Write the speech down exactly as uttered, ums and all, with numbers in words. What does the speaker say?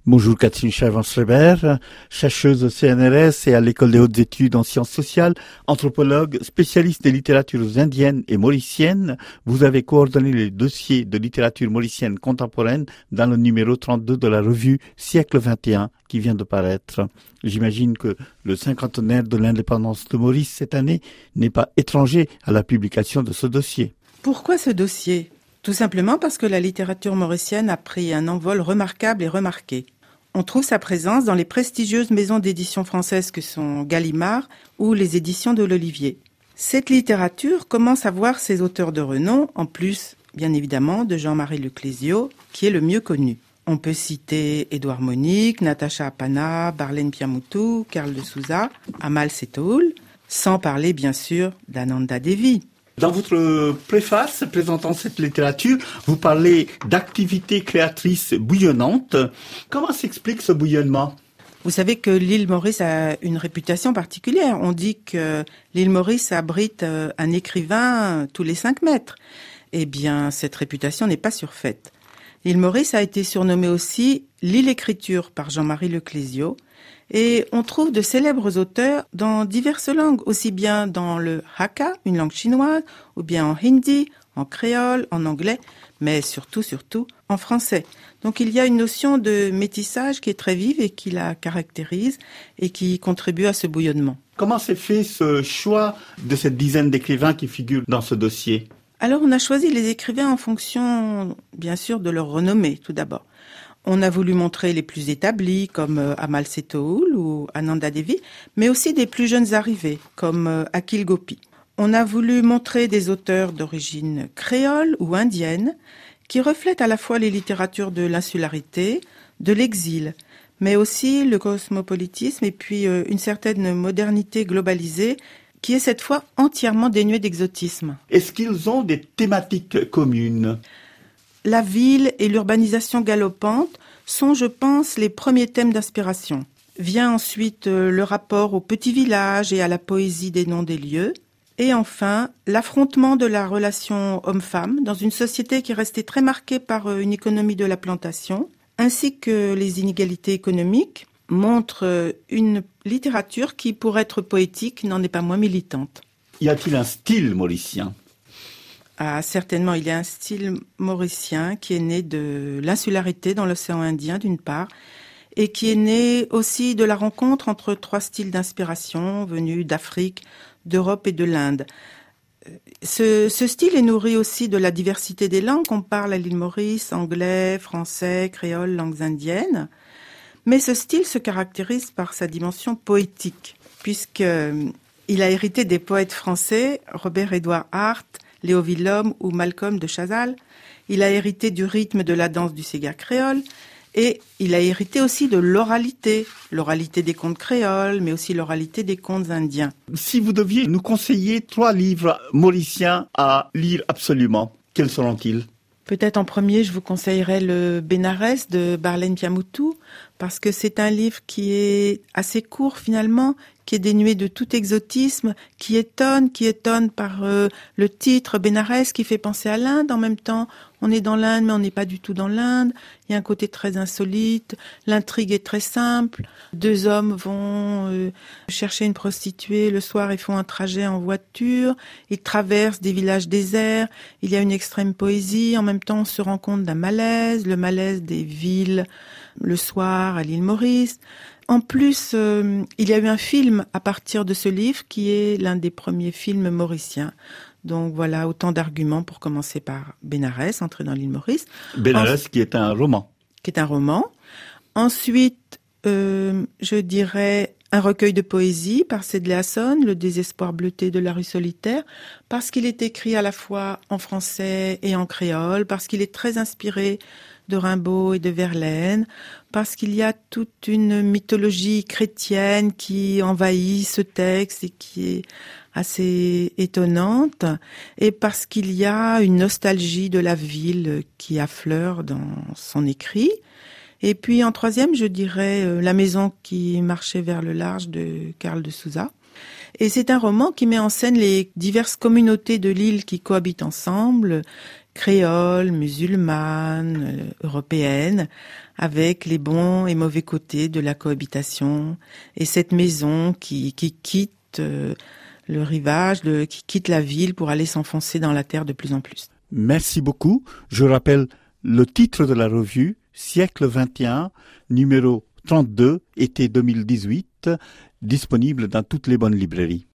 Bonjour Catherine Chavant-Schreiber, chercheuse au C N R S et à l'École des hautes études en sciences sociales, anthropologue, spécialiste des littératures indiennes et mauriciennes. Vous avez coordonné les dossiers de littérature mauricienne contemporaine dans le numéro trente-deux de la revue Siècle vingt et un qui vient de paraître. J'imagine que le cinquantenaire de l'indépendance de Maurice cette année n'est pas étranger à la publication de ce dossier. Pourquoi ce dossier ? Tout simplement parce que la littérature mauricienne a pris un envol remarquable et remarqué. On trouve sa présence dans les prestigieuses maisons d'édition françaises que sont Gallimard ou les éditions de l'Olivier. Cette littérature commence à voir ses auteurs de renom, en plus, bien évidemment, de Jean-Marie Leclésio, qui est le mieux connu. On peut citer Édouard Monique, Natacha Apana, Barlene Piamoutou, Karl de Souza, Amal Setoul, sans parler bien sûr d'Ananda Devi. Dans votre préface présentant cette littérature, vous parlez d'activités créatrices bouillonnantes. Comment s'explique ce bouillonnement ? Vous savez que l'île Maurice a une réputation particulière. On dit que l'île Maurice abrite un écrivain tous les cinq mètres. Eh bien, cette réputation n'est pas surfaite. L'île Maurice a été surnommée aussi l'île écriture par Jean-Marie Leclésio. Et on trouve de célèbres auteurs dans diverses langues, aussi bien dans le Hakka, une langue chinoise, ou bien en hindi, en créole, en anglais, mais surtout, surtout en français. Donc il y a une notion de métissage qui est très vive et qui la caractérise et qui contribue à ce bouillonnement. Comment s'est fait ce choix de cette dizaine d'écrivains qui figurent dans ce dossier ? Alors on a choisi les écrivains en fonction, bien sûr, de leur renommée, tout d'abord. On a voulu montrer les plus établis, comme euh, Amal Setoul ou Ananda Devi, mais aussi des plus jeunes arrivés, comme euh, Akhil Gopi. On a voulu montrer des auteurs d'origine créole ou indienne, qui reflètent à la fois les littératures de l'insularité, de l'exil, mais aussi le cosmopolitisme et puis euh, une certaine modernité globalisée, qui est cette fois entièrement dénuée d'exotisme. Est-ce qu'ils ont des thématiques communes ? La ville et l'urbanisation galopante sont, je pense, les premiers thèmes d'inspiration. Vient ensuite euh, le rapport au petit village et à la poésie des noms des lieux. Et enfin, l'affrontement de la relation homme-femme dans une société qui est restée très marquée par euh, une économie de la plantation, ainsi que les inégalités économiques, montrent euh, une littérature qui, pour être poétique, n'en est pas moins militante. Y a-t-il un style mauricien ? Ah, certainement, il y a un style mauricien qui est né de l'insularité dans l'océan Indien, d'une part, et qui est né aussi de la rencontre entre trois styles d'inspiration venus d'Afrique, d'Europe et de l'Inde. Ce, ce style est nourri aussi de la diversité des langues qu'on parle à l'île Maurice, anglais, français, créole, langues indiennes. Mais ce style se caractérise par sa dimension poétique, puisqu'il a hérité des poètes français Robert-Édouard Hart, Léo Villaume ou Malcolm de Chazal. Il a hérité du rythme de la danse du Sega créole et il a hérité aussi de l'oralité, l'oralité des contes créoles, mais aussi l'oralité des contes indiens. Si vous deviez nous conseiller trois livres mauriciens à lire absolument, quels seront-ils ? Peut-être en premier, je vous conseillerais le Bénarès de Barlene Piamoutou, parce que c'est un livre qui est assez court finalement, qui est dénué de tout exotisme, qui étonne, qui étonne par euh, le titre Bénarès, qui fait penser à l'Inde. En même temps, on est dans l'Inde, mais on n'est pas du tout dans l'Inde. Il y a un côté très insolite. L'intrigue est très simple. Deux hommes vont euh, chercher une prostituée le soir et font un trajet en voiture. Ils traversent des villages déserts. Il y a une extrême poésie. En même temps, on se rend compte d'un malaise, le malaise des villes le soir à l'île Maurice. En plus, euh, il y a eu un film à partir de ce livre qui est l'un des premiers films mauriciens. Donc voilà, autant d'arguments pour commencer par Bénarès, entrer dans l'île Maurice. Bénarès en... qui est un roman. Qui est un roman. Ensuite, euh, je dirais un recueil de poésie par Sedley Hasson, Le désespoir bleuté de la rue solitaire, parce qu'il est écrit à la fois en français et en créole, parce qu'il est très inspiré de Rimbaud et de Verlaine, parce qu'il y a toute une mythologie chrétienne qui envahit ce texte et qui est assez étonnante, et parce qu'il y a une nostalgie de la ville qui affleure dans son écrit. Et puis en troisième, je dirais euh, La maison qui marchait vers le large de Karl de Souza. Et c'est un roman qui met en scène les diverses communautés de l'île qui cohabitent ensemble, créole, musulmane, euh, européenne, avec les bons et mauvais côtés de la cohabitation, et cette maison qui, qui quitte euh, le rivage, le, qui quitte la ville pour aller s'enfoncer dans la terre de plus en plus. Merci beaucoup. Je rappelle le titre de la revue, Siècle vingt et un, numéro trente-deux, été deux mille dix-huit, disponible dans toutes les bonnes librairies.